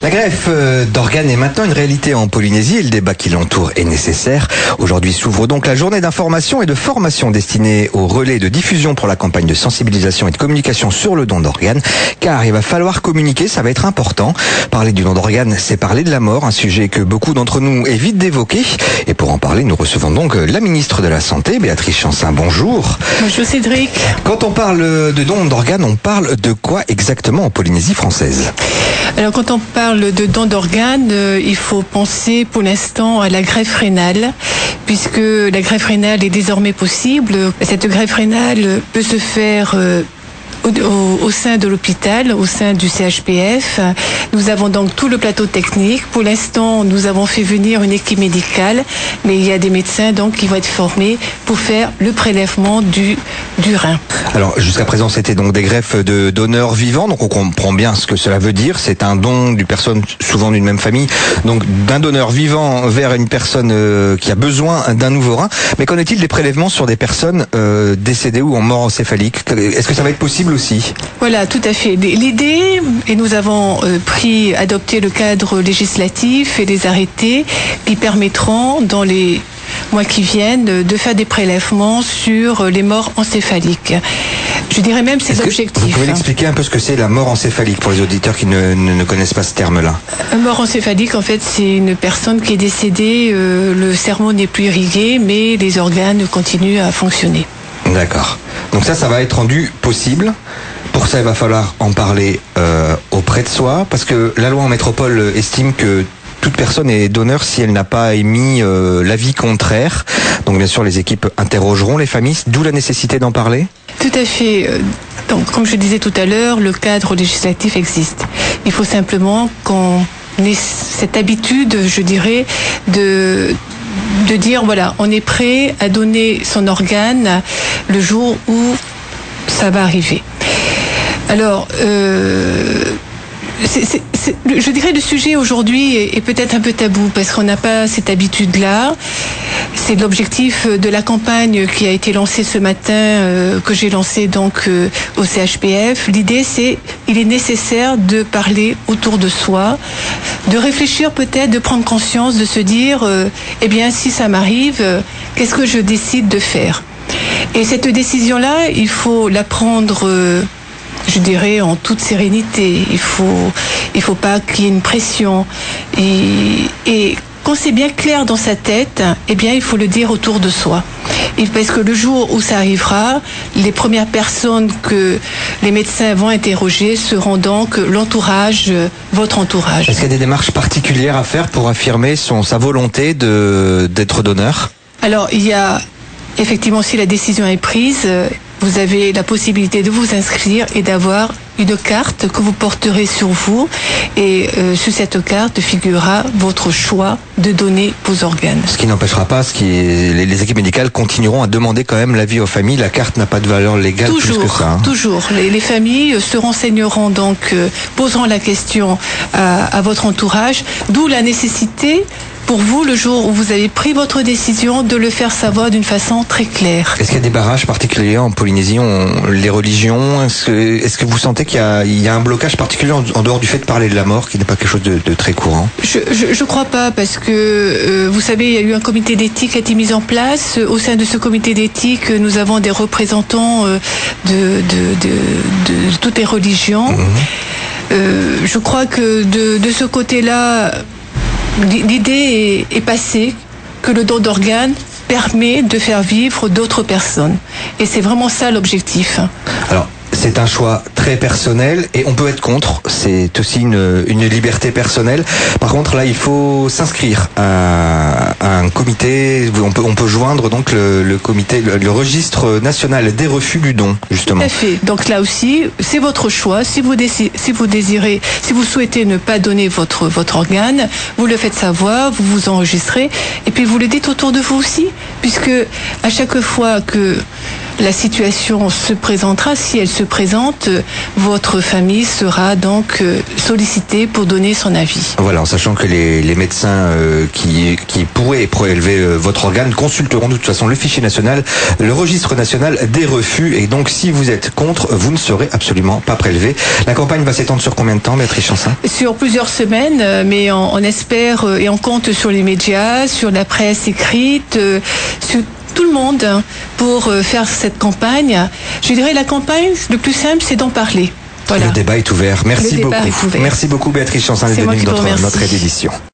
La greffe d'organes est maintenant une réalité en Polynésie et le débat qui l'entoure est nécessaire. Aujourd'hui s'ouvre donc la journée d'information et de formation destinée aux relais de diffusion pour la campagne de sensibilisation et de communication sur le don d'organes. Car il va falloir communiquer, ça va être important. Parler du don d'organes, c'est parler de la mort, un sujet que beaucoup d'entre nous évitent d'évoquer. Et pour en parler, nous recevons donc la ministre de la Santé, Béatrice Chancin. Bonjour. Bonjour Cédric. Quand on parle de don d'organes, on parle de quoi exactement en Polynésie française ? Alors quand on parle de don d'organes, il faut penser pour l'instant à la greffe rénale, puisque la greffe rénale est désormais possible. Cette greffe rénale peut se faire au sein de l'hôpital, au sein du CHPF. Nous avons donc tout le plateau technique. Pour l'instant, nous avons fait venir une équipe médicale, mais il y a des médecins donc qui vont être formés pour faire le prélèvement du rein. Alors jusqu'à présent, c'était donc des greffes de donneurs vivants, donc on comprend bien ce que cela veut dire. C'est un don d'une personne souvent d'une même famille, donc d'un donneur vivant vers une personne qui a besoin d'un nouveau rein. Mais qu'en est-il des prélèvements sur des personnes décédées ou en mort encéphalique ? Est-ce que ça va être possible aussi ? Voilà, tout à fait. L'idée, et nous avons adopté le cadre législatif et les arrêtés qui permettront dans les mois qui viennent de faire des prélèvements sur les morts encéphaliques. Je dirais même c'est l'objectif. Vous pouvez expliquer un peu ce que c'est la mort encéphalique pour les auditeurs qui ne connaissent pas ce terme-là ? Un mort encéphalique, en fait, c'est une personne qui est décédée, le cerveau n'est plus irrigué, mais les organes continuent à fonctionner. D'accord. Donc ça va être rendu possible. Pour ça, il va falloir en parler auprès de soi, parce que la loi en métropole estime que toute personne est donneur si elle n'a pas émis l'avis contraire. Donc bien sûr, les équipes interrogeront les familles, d'où la nécessité d'en parler. Tout à fait. Donc, comme je disais tout à l'heure, le cadre législatif existe. Il faut simplement qu'on ait cette habitude, je dirais, de dire, voilà, on est prêt à donner son organe le jour où ça va arriver. Alors, je dirais le sujet aujourd'hui est peut-être un peu tabou parce qu'on n'a pas cette habitude-là. C'est l'objectif de la campagne qui a été lancée ce matin, que j'ai lancée donc au CHPF. L'idée, il est nécessaire de parler autour de soi, de réfléchir peut-être, de prendre conscience, de se dire, eh bien, si ça m'arrive, qu'est-ce que je décide de faire ? Et cette décision-là, il faut la prendre, je dirais, en toute sérénité. Il faut pas qu'il y ait une pression. Et quand c'est bien clair dans sa tête, eh bien, il faut le dire autour de soi. Parce que le jour où ça arrivera, les premières personnes que les médecins vont interroger seront donc l'entourage, votre entourage. Est-ce qu'il y a des démarches particulières à faire pour affirmer sa volonté d'être donneur ? Alors, il y a effectivement, si la décision est prise, vous avez la possibilité de vous inscrire et d'avoir une carte que vous porterez sur vous. Et sur cette carte figurera votre choix de donner vos organes. Ce qui n'empêchera pas, les équipes médicales continueront à demander quand même l'avis aux familles. La carte n'a pas de valeur légale plus que ça. Toujours. Les familles se renseigneront donc, poseront la question à votre entourage, d'où la nécessité pour vous, le jour où vous avez pris votre décision, de le faire savoir d'une façon très claire. Est-ce qu'il y a des barrages particuliers en Polynésie, les religions ? Est-ce que vous sentez qu'il y a un blocage particulier en dehors du fait de parler de la mort, qui n'est pas quelque chose de très courant ? Je crois pas, parce que vous savez, il y a eu un comité d'éthique qui a été mis en place. Au sein de ce comité d'éthique, nous avons des représentants de toutes les religions. Je crois que de ce côté-là, l'idée est passée, que le don d'organes permet de faire vivre d'autres personnes. Et c'est vraiment ça l'objectif. Alors, c'est un choix très personnel et on peut être contre, c'est aussi une liberté personnelle. Par contre, là, il faut s'inscrire à un comité, on peut joindre donc le comité, le registre national des refus du don, justement. Tout à fait. Donc là aussi, c'est votre choix. Si vous souhaitez ne pas donner votre organe, vous le faites savoir, vous vous enregistrez et puis vous le dites autour de vous aussi, puisque à chaque fois que la situation se présentera, si elle se présente, votre famille sera donc sollicitée pour donner son avis. Voilà, en sachant que les médecins qui pourraient prélever votre organe consulteront de toute façon le fichier national, le registre national des refus, et donc si vous êtes contre, vous ne serez absolument pas prélevé. La campagne va s'étendre sur combien de temps, Béatrice Chancin? Sur plusieurs semaines, mais on espère et on compte sur les médias, sur la presse écrite, sur tout le monde pour faire cette campagne. Je dirais la campagne, le plus simple, c'est d'en parler. Voilà. Le débat est ouvert. Merci beaucoup. Merci beaucoup, Béatrice Chancin, d'être venue dans notre édition.